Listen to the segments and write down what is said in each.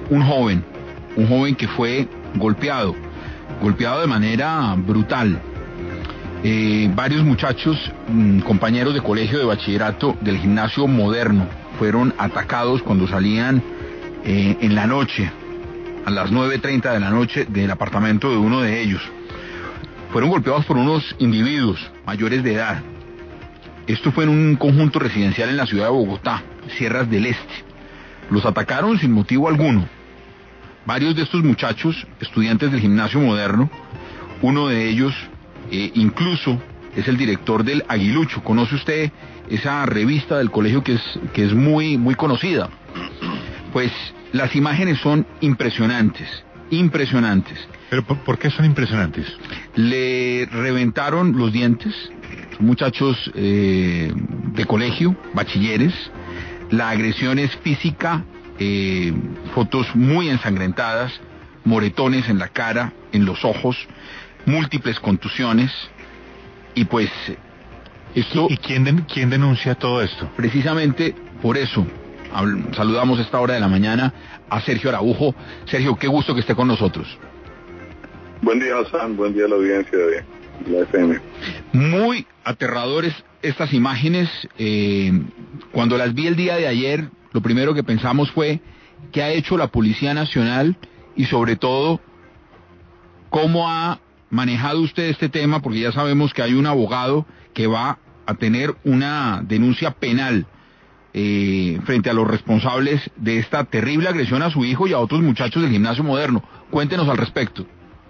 un joven que fue golpeado de manera brutal. Varios muchachos, compañeros de colegio de bachillerato del gimnasio moderno, fueron atacados cuando salían en la noche, a las 9:30 de la noche, del apartamento de uno de ellos. Fueron golpeados por unos individuos mayores de edad. Esto fue en un conjunto residencial en la ciudad de Bogotá, Sierras del Este. Los atacaron sin motivo alguno. Varios de estos muchachos, estudiantes del gimnasio moderno, uno de ellos incluso es el director del Aguilucho. ¿Conoce usted esa revista del colegio que es muy, muy conocida? Pues las imágenes son impresionantes. ¿Pero por qué son impresionantes? Le reventaron los dientes, son muchachos de colegio, bachilleres. La agresión es física, fotos muy ensangrentadas, moretones en la cara, en los ojos, múltiples contusiones, y pues esto... ¿Y quién denuncia todo esto? Precisamente por eso saludamos a esta hora de la mañana a Sergio Araujo. Sergio, qué gusto que esté con nosotros. Buen día, Hassan, buen día a la audiencia de la FM. Muy aterradores estas imágenes. Cuando las vi el día de ayer, lo primero que pensamos fue qué ha hecho la Policía Nacional y sobre todo cómo ha manejado usted este tema, porque ya sabemos que hay un abogado que va a tener una denuncia penal frente a los responsables de esta terrible agresión a su hijo y a otros muchachos del gimnasio moderno. Cuéntenos al respecto.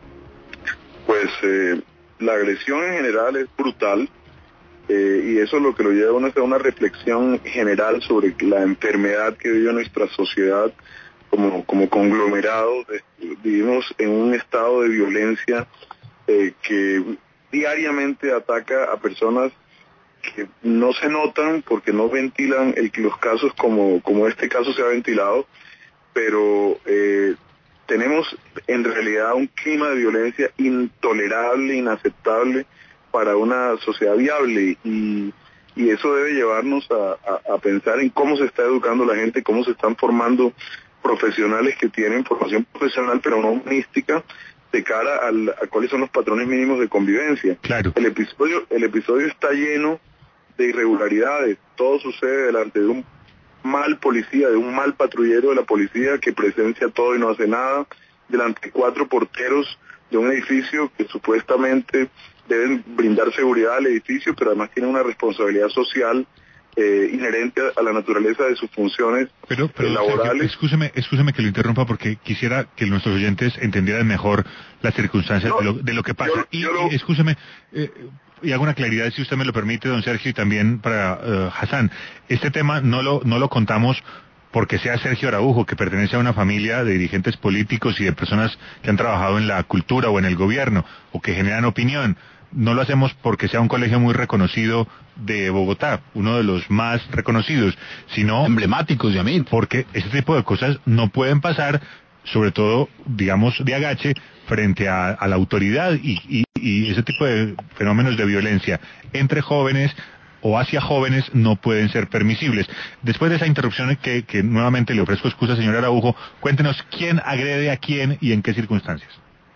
Pues la agresión en general es brutal, y eso es lo que lo lleva a uno a hacer una reflexión general sobre la enfermedad que vive nuestra sociedad como conglomerado. Vivimos en un estado de violencia que diariamente ataca a personas que no se notan porque no ventilan los casos como este caso se ha ventilado, pero tenemos en realidad un clima de violencia intolerable, inaceptable para una sociedad viable, y eso debe llevarnos a pensar en cómo se está educando la gente, cómo se están formando profesionales que tienen formación profesional pero no humanística de cara a cuáles son los patrones mínimos de convivencia. Claro. El episodio está lleno de irregularidades. Todo sucede delante de un mal policía, de un mal patrullero de la policía que presencia todo y no hace nada, delante de 4 porteros de un edificio que supuestamente deben brindar seguridad al edificio, pero además tienen una responsabilidad social inherente a la naturaleza de sus funciones pero laborales. Sergio, excúseme que lo interrumpa, porque quisiera que nuestros oyentes entendieran mejor las circunstancias de lo que pasa. Excúseme, y hago una claridad, si usted me lo permite, don Sergio, y también para Hassan. Este tema no lo contamos porque sea Sergio Araujo, que pertenece a una familia de dirigentes políticos y de personas que han trabajado en la cultura o en el gobierno, o que generan opinión. No lo hacemos porque sea un colegio muy reconocido de Bogotá, uno de los más reconocidos, sino emblemáticos, Yamil, porque este tipo de cosas no pueden pasar, sobre todo, digamos, de agache frente a la autoridad, y ese tipo de fenómenos de violencia entre jóvenes o hacia jóvenes no pueden ser permisibles. Después de esa interrupción que nuevamente le ofrezco excusa, señor Araujo, cuéntenos quién agrede a quién y en qué circunstancias.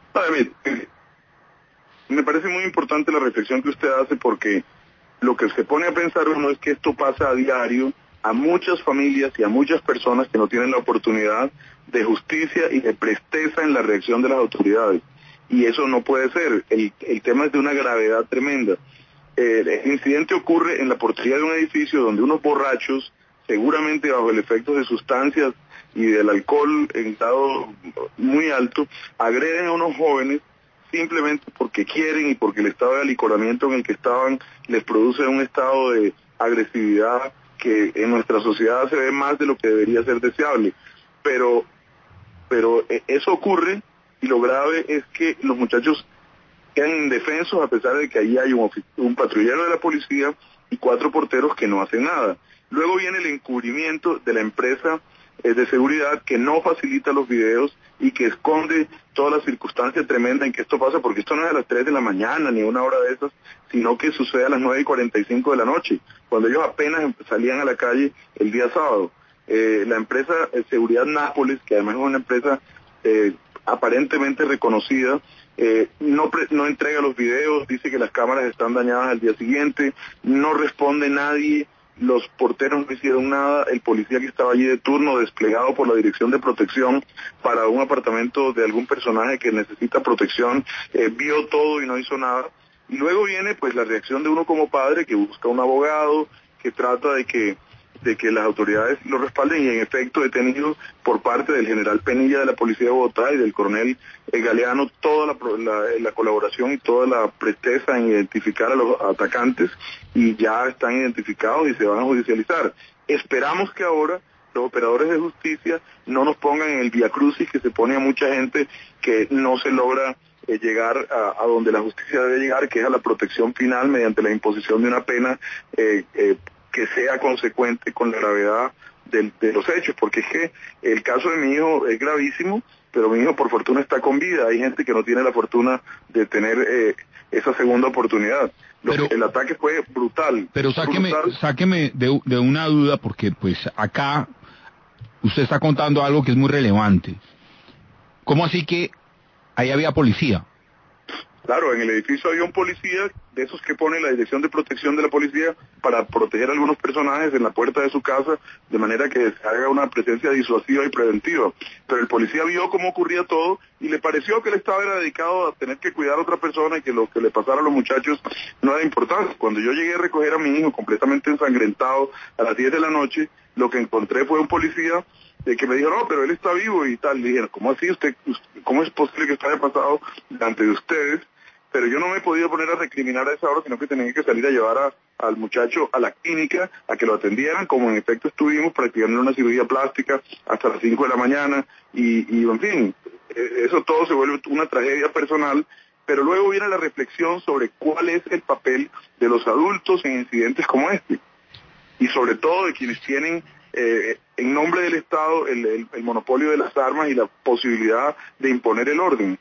Me parece muy importante la reflexión que usted hace, porque lo que se pone a pensar uno es que esto pasa a diario a muchas familias y a muchas personas que no tienen la oportunidad de justicia y de presteza en la reacción de las autoridades. Y eso no puede ser. El tema es de una gravedad tremenda. El incidente ocurre en la portería de un edificio donde unos borrachos, seguramente bajo el efecto de sustancias y del alcohol en grado muy alto, agreden a unos jóvenes simplemente porque quieren y porque el estado de alicoramiento en el que estaban les produce un estado de agresividad que en nuestra sociedad se ve más de lo que debería ser deseable. Pero eso ocurre, y lo grave es que los muchachos quedan indefensos a pesar de que allí hay un patrullero de la policía y 4 porteros que no hacen nada. Luego viene el encubrimiento de la empresa de seguridad, que no facilita los videos y que esconde toda la circunstancia tremenda en que esto pasa, porque esto no es a las 3 de la mañana ni una hora de esas, sino que sucede a las 9:45 de la noche, cuando ellos apenas salían a la calle el día sábado. la empresa Seguridad Nápoles, que además es una empresa aparentemente reconocida, no entrega los videos, dice que las cámaras están dañadas al día siguiente, no responde nadie, los porteros no hicieron nada, el policía que estaba allí de turno, desplegado por la Dirección de Protección para un apartamento de algún personaje que necesita protección, vio todo y no hizo nada. Y luego viene pues la reacción de uno como padre que busca un abogado, que trata de que las autoridades lo respalden, y en efecto he tenido por parte del general Penilla de la Policía de Bogotá y del coronel Galeano toda la colaboración y toda la presteza en identificar a los atacantes, y ya están identificados y se van a judicializar. Esperamos que ahora los operadores de justicia no nos pongan en el viacrucis que se pone a mucha gente que no se logra llegar a donde la justicia debe llegar, que es a la protección final mediante la imposición de una pena que sea consecuente con la gravedad de los hechos, porque es que el caso de mi hijo es gravísimo, pero mi hijo por fortuna está con vida. Hay gente que no tiene la fortuna de tener esa segunda oportunidad. El ataque fue brutal. Pero sáqueme de una duda, porque pues acá usted está contando algo que es muy relevante. ¿Cómo así que ahí había policía? Claro, en el edificio había un policía, de esos que pone la Dirección de Protección de la Policía para proteger a algunos personajes en la puerta de su casa, de manera que se haga una presencia disuasiva y preventiva. Pero el policía vio cómo ocurría todo y le pareció que él estaba dedicado a tener que cuidar a otra persona y que lo que le pasara a los muchachos no era importante. Cuando yo llegué a recoger a mi hijo completamente ensangrentado a las 10 de la noche, lo que encontré fue un policía que me dijo, no, pero él está vivo y tal. Le dije, ¿cómo así? ¿Cómo es posible que esto haya pasado delante de ustedes? Pero yo no me he podido poner a recriminar a esa hora, sino que tenía que salir a llevar al muchacho a la clínica, a que lo atendieran, como en efecto estuvimos practicando una cirugía plástica hasta las 5 de la mañana, y en fin, eso todo se vuelve una tragedia personal, pero luego viene la reflexión sobre cuál es el papel de los adultos en incidentes como este, y sobre todo de quienes tienen en nombre del Estado el monopolio de las armas y la posibilidad de imponer el orden.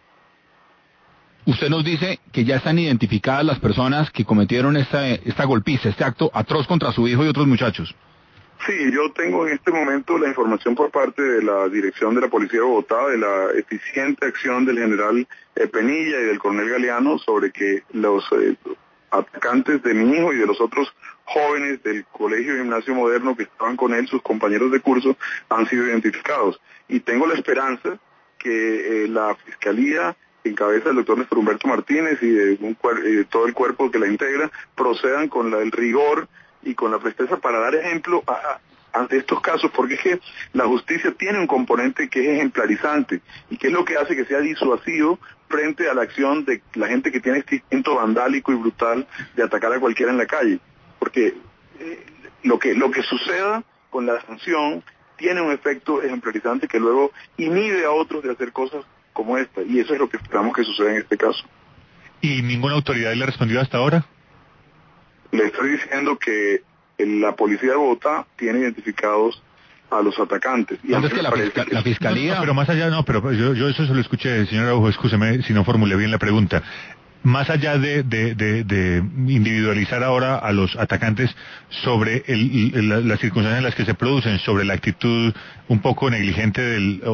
Usted nos dice que ya están identificadas las personas que cometieron esta golpiza, este acto atroz contra su hijo y otros muchachos. Sí, yo tengo en este momento la información por parte de la Dirección de la Policía de Bogotá, de la eficiente acción del general Penilla y del coronel Galeano sobre que los atacantes de mi hijo y de los otros jóvenes del Colegio Gimnasio Moderno que estaban con él, sus compañeros de curso, han sido identificados. Y tengo la esperanza que la Fiscalía, en cabeza del doctor Néstor Humberto Martínez y de todo el cuerpo que la integra, procedan con el rigor y con la presteza para dar ejemplo ante estos casos, porque es que la justicia tiene un componente que es ejemplarizante y que es lo que hace que sea disuasivo frente a la acción de la gente que tiene este instinto vandálico y brutal de atacar a cualquiera en la calle, porque lo que suceda con la sanción tiene un efecto ejemplarizante que luego inhibe a otros de hacer cosas como esta, y eso es lo que esperamos que suceda en este caso. ¿Y ninguna autoridad le ha respondido hasta ahora? Le estoy diciendo que la policía de Bogotá tiene identificados a los atacantes. Y ¿Dónde es que la fiscalía? No, pero más allá, pero yo eso se lo escuché, señor Araujo, escúcheme si no formulé bien la pregunta. Más allá de individualizar ahora a los atacantes sobre las circunstancias en las que se producen, sobre la actitud un poco negligente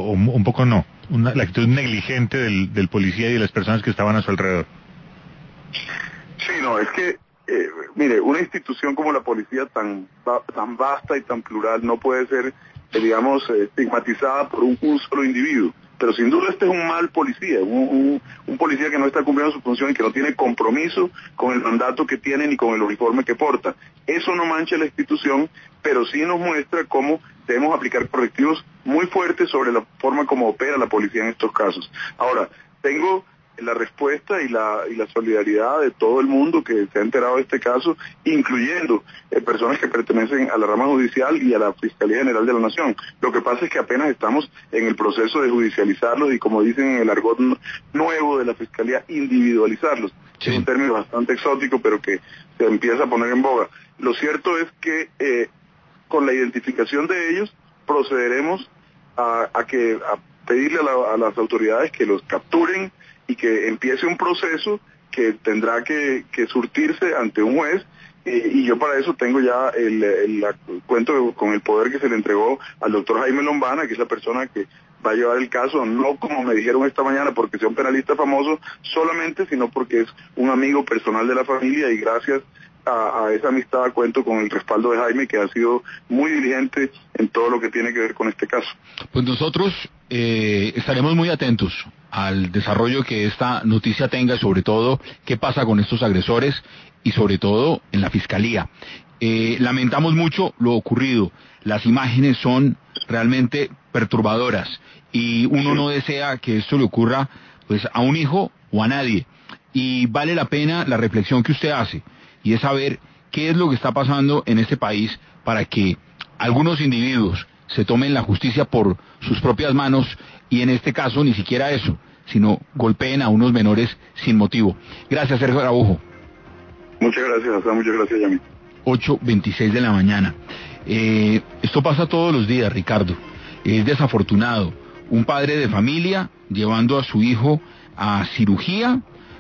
la actitud negligente del policía y de las personas que estaban a su alrededor. Sí, no, es que, mire, una institución como la policía tan vasta y tan plural no puede ser, estigmatizada por un solo individuo. Pero sin duda este es un mal policía, un policía que no está cumpliendo su función y que no tiene compromiso con el mandato que tiene ni con el uniforme que porta. Eso no mancha la institución, pero sí nos muestra cómo debemos aplicar correctivos muy fuertes sobre la forma como opera la policía en estos casos. Ahora, tengo la respuesta y la solidaridad de todo el mundo que se ha enterado de este caso, incluyendo personas que pertenecen a la rama judicial y a la Fiscalía General de la Nación. Lo que pasa es que apenas estamos en el proceso de judicializarlos y, como dicen en el argot nuevo de la Fiscalía, individualizarlos. Sí. Es un término bastante exótico, pero que se empieza a poner en boga. Lo cierto es que con la identificación de ellos procederemos a pedirle a las autoridades que los capturen y que empiece un proceso que tendrá que surtirse ante un juez y yo para eso tengo ya cuento con el poder que se le entregó al doctor Jaime Lombana, que es la persona que va a llevar el caso, no como me dijeron esta mañana porque sea un penalista famoso solamente, sino porque es un amigo personal de la familia, y gracias a esa amistad cuento con el respaldo de Jaime, que ha sido muy diligente en todo lo que tiene que ver con este caso. Pues nosotros estaremos muy atentos al desarrollo que esta noticia tenga, sobre todo qué pasa con estos agresores y sobre todo en la fiscalía. Lamentamos mucho lo ocurrido, las imágenes son realmente perturbadoras y uno no desea que esto le ocurra pues a un hijo o a nadie, y vale la pena la reflexión que usted hace, y es saber qué es lo que está pasando en este país para que algunos individuos se tomen la justicia por sus propias manos, y en este caso ni siquiera eso, sino golpeen a unos menores sin motivo. Gracias, Sergio Araujo. Muchas gracias, muchas gracias, Yami. 8:26 de la mañana. Esto pasa todos los días, Ricardo. Es desafortunado. Un padre de familia llevando a su hijo a cirugía,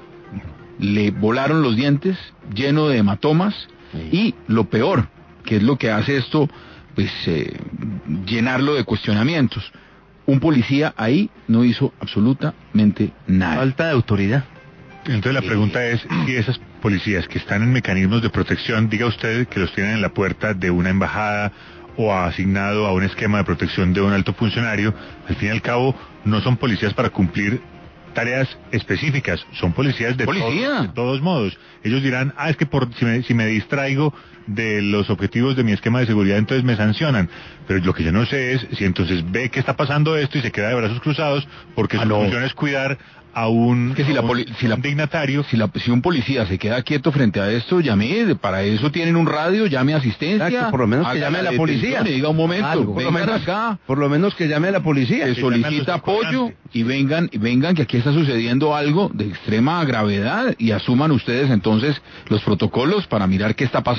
le volaron los dientes, lleno de hematomas, y lo peor, que es lo que hace esto, pues llenarlo de cuestionamientos. Un policía ahí no hizo absolutamente nada. Falta de autoridad. Entonces la pregunta es si esas policías que están en mecanismos de protección, diga usted que los tienen en la puerta de una embajada o asignado a un esquema de protección de un alto funcionario, al fin y al cabo no son policías para cumplir tareas específicas, son policías de todos modos. Ellos dirán, es que si me distraigo de los objetivos de mi esquema de seguridad, entonces me sancionan. Pero lo que yo no sé es si entonces ve que está pasando esto y se queda de brazos cruzados, porque su función es cuidar a un dignatario. Si un policía se queda quieto frente a esto, llame, para eso tienen un radio, llame a asistencia. Exacto, por lo menos que llame a la policía. Y diga un momento, vengan acá. Por lo menos que llame a la policía. Que solicita apoyo y vengan, que aquí está sucediendo algo de extrema gravedad, y asuman ustedes entonces los protocolos para mirar qué está pasando.